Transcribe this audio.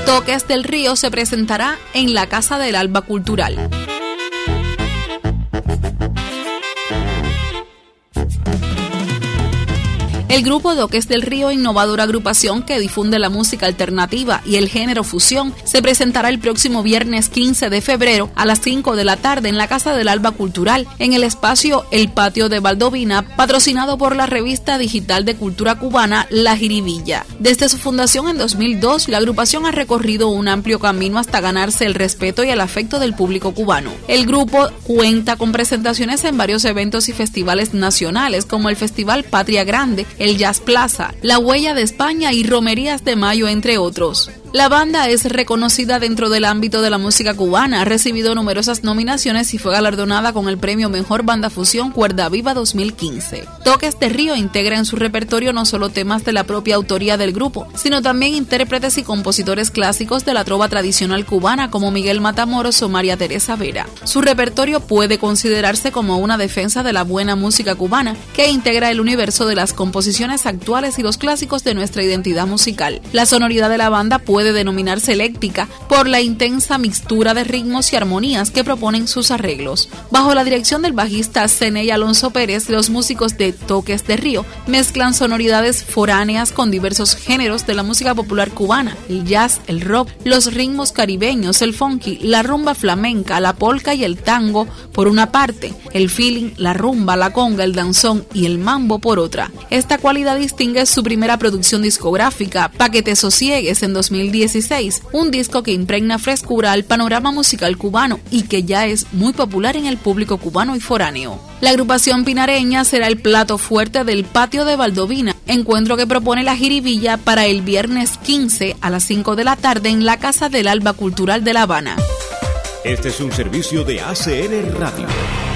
Toques del Río se presentará en la Casa del Alba Cultural. El grupo Toques del Río, innovadora agrupación que difunde la música alternativa y el género fusión, se presentará el próximo viernes 15 de febrero a las 5 de la tarde en la Casa del Alba Cultural, en el espacio El Patio de Valdovina, patrocinado por la revista digital de cultura cubana La Jiribilla. Desde su fundación en 2002, la agrupación ha recorrido un amplio camino hasta ganarse el respeto y el afecto del público cubano. El grupo cuenta con presentaciones en varios eventos y festivales nacionales, como el Festival Patria Grande, el Jazz Plaza, La Huella de España y Romerías de Mayo, entre otros. La banda es reconocida dentro del ámbito de la música cubana, ha recibido numerosas nominaciones y fue galardonada con el premio Mejor Banda Fusión Cuerda Viva 2015. Toques de Río integra en su repertorio no solo temas de la propia autoría del grupo, sino también intérpretes y compositores clásicos de la trova tradicional cubana como Miguel Matamoros o María Teresa Vera. Su repertorio puede considerarse como una defensa de la buena música cubana, que integra el universo de las composiciones actuales y los clásicos de nuestra identidad musical. La sonoridad de la banda puede denominarse eléctrica por la intensa mixtura de ritmos y armonías que proponen sus arreglos. Bajo la dirección del bajista Zeney Alonso Pérez, los músicos de Toques de Río mezclan sonoridades foráneas con diversos géneros de la música popular cubana, el jazz, el rock, los ritmos caribeños, el funky, la rumba flamenca, la polka y el tango por una parte, el feeling, la rumba, la conga, el danzón y el mambo por otra. Esta cualidad distingue su primera producción discográfica, Pa' que te sosiegues, en 2016, un disco que impregna frescura al panorama musical cubano y que ya es muy popular en el público cubano y foráneo. La agrupación pinareña será el plato fuerte del Patio de Valdovina, encuentro que propone La Jiribilla para el viernes 15 a las 5 de la tarde en la Casa del Alba Cultural de La Habana. Este es un servicio de ACN Radio.